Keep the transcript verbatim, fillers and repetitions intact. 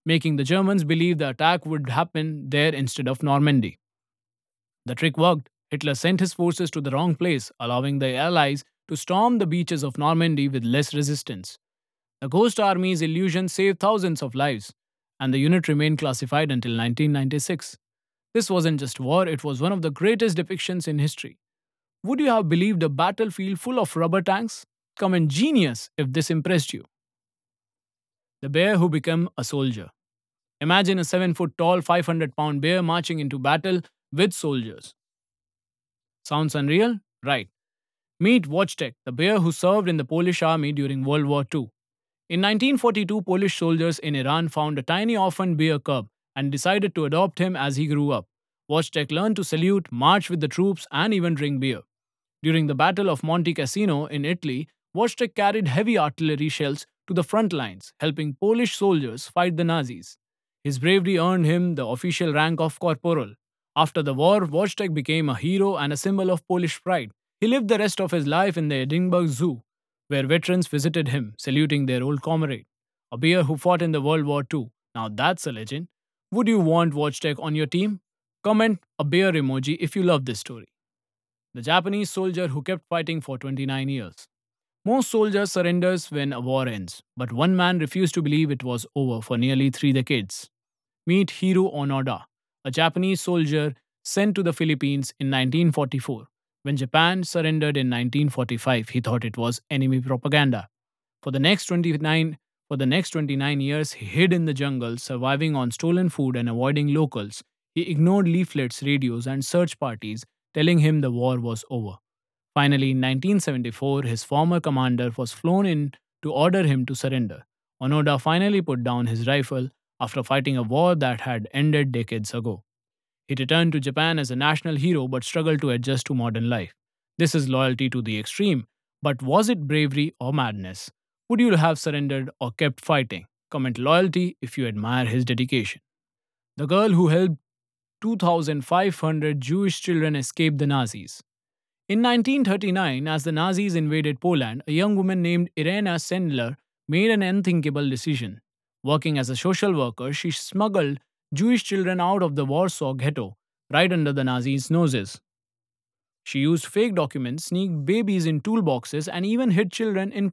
making the Germans believe the attack would happen there instead of Normandy. The trick worked. Hitler sent his forces to the wrong place, allowing the Allies to storm the beaches of Normandy with less resistance. The Ghost Army's illusion saved thousands of lives, and the unit remained classified until nineteen ninety-six. This wasn't just war, it was one of the greatest depictions in history. Would you have believed a battlefield full of rubber tanks? Comment genius if this impressed you. The bear who became a soldier. Imagine a seven foot tall, five hundred pound bear marching into battle with soldiers. Sounds unreal? Right. Meet Wojtek, the bear who served in the Polish army during World War two. In nineteen forty-two, Polish soldiers in Iran found a tiny orphaned bear cub and decided to adopt him as he grew up. Wojtek learned to salute, march with the troops, and even drink beer. During the Battle of Monte Cassino in Italy, Wojtek carried heavy artillery shells to the front lines, helping Polish soldiers fight the Nazis. His bravery earned him the official rank of corporal. After the war, Wojtek became a hero and a symbol of Polish pride. He lived the rest of his life in the Edinburgh Zoo, where veterans visited him, saluting their old comrade, a bear who fought in the World War two. Now that's a legend. Would you want Wojtek on your team? Comment a bear emoji if you love this story. The Japanese soldier who kept fighting for twenty-nine years. Most soldiers surrender when a war ends, but one man refused to believe it was over for nearly three decades. Meet Hiro Onoda, a Japanese soldier sent to the Philippines in nineteen forty-four. When Japan surrendered in nineteen forty-five, he thought it was enemy propaganda. For the next twenty-nine for the next twenty-nine years, he hid in the jungle, surviving on stolen food and avoiding locals. He ignored leaflets, radios, and search parties telling him the war was over. Finally, in nineteen seventy-four, his former commander was flown in to order him to surrender. Onoda finally put down his rifle after fighting a war that had ended decades ago. He returned to Japan as a national hero but struggled to adjust to modern life. This is loyalty to the extreme, but was it bravery or madness? Would you have surrendered or kept fighting? Comment loyalty if you admire his dedication. The girl who helped two thousand five hundred Jewish children escape the Nazis. In nineteen thirty-nine, as the Nazis invaded Poland, a young woman named Irena Sendler made an unthinkable decision. Working as a social worker, she smuggled Jewish children out of the Warsaw Ghetto, right under the Nazis' noses. She used fake documents, sneaked babies in toolboxes, and even hid children in